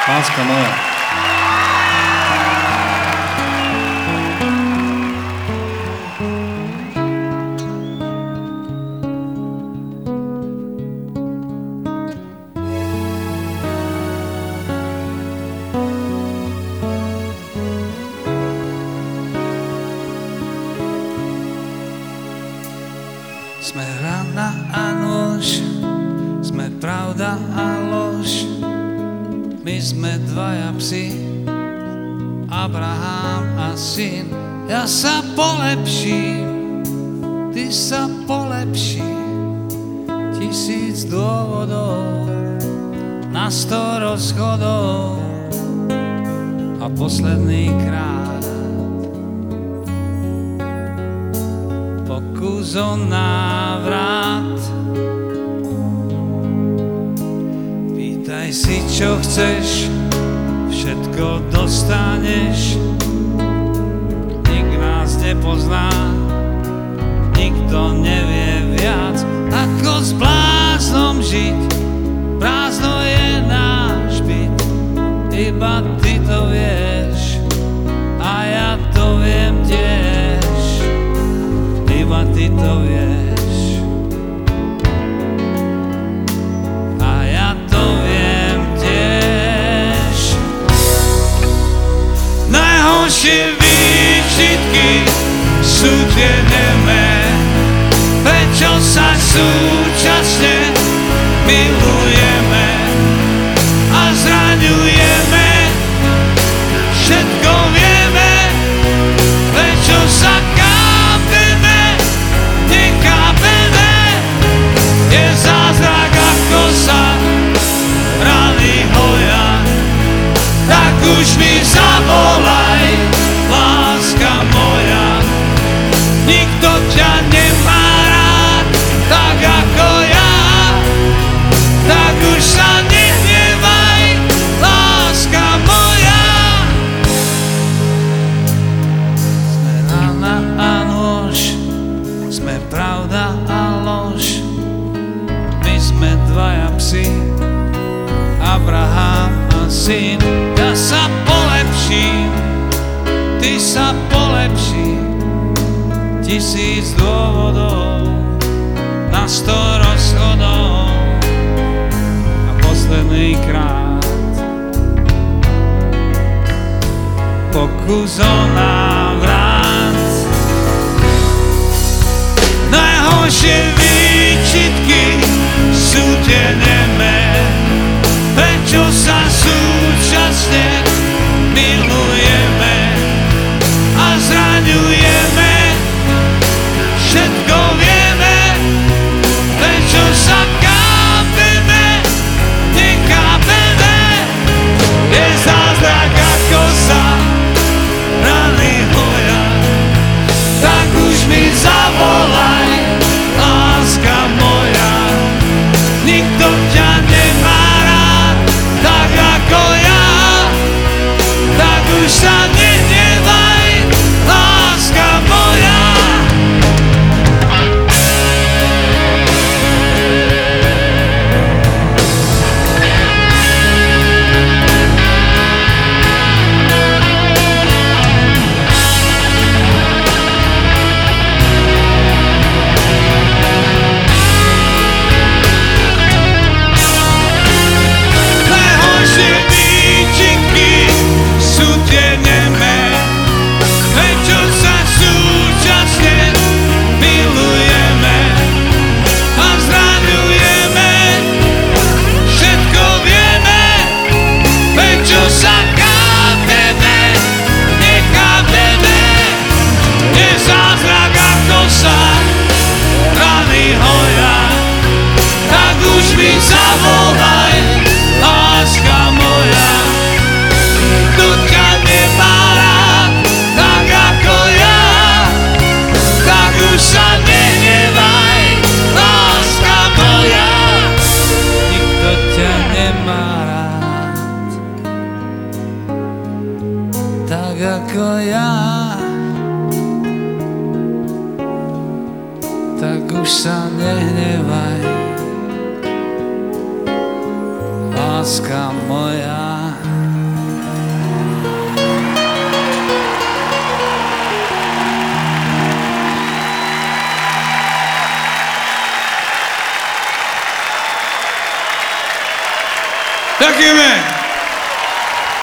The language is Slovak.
Láska moja. Sme rana a nož, sme pravda a lož, my sme dvaja psi, Abraham a syn. Ja sa polepším, ty sa polepší, 1000 dôvodov, na 100 rozchodov a posledný krát pokus o návrat. Pýtaj si, čo chceš, všetko dostaneš. Nik nás nepozná, nikto nevie viac, ako s bláznom žiť. Prázdno je náš byt, iba ty to vieš a ja to viem tiež, iba ty to vieš a ja to viem tiež. Najhoršie výčitky sú tie nemé, prečo sa súčasne milujeme a zraňujeme. Všetko vieme, prečo sa kápeme, nekápeme. Je zázrak, ako sa rany hoja, tak už mi zavolaj, láska moja. Nikto ťa nemá rád tak ako ja, tak už sa nehnevaj, láska moja. Sme rana a nož, sme pravda a lož, my sme dvaja psi, Abraham a syn. Ja sa polepším, ty sa polepší, 1000 dôvodov, na 100 rozchodov a posledný krát pokus o návrat. Najhoršie výčitky sú tie nemé, prečo sa súčasne milujeme a zraňujeme. Všetko vieme, prečo sa kápeme, nekápeme. Je zázrak, ako sa rany hoja, tak už mi zavolaj, láska moja. Nikto ťa nemá rád tak ako ja, tak už sa nehnevaj, láska moja. Zavolaj, láska moja. Nikto ťa nemá rád tak ako ja, tak už sa nehnevaj, láska moja. Nikto ťa nemá rád tak ako ja, tak už sa nehnevaj, láska moja. Ďakujeme.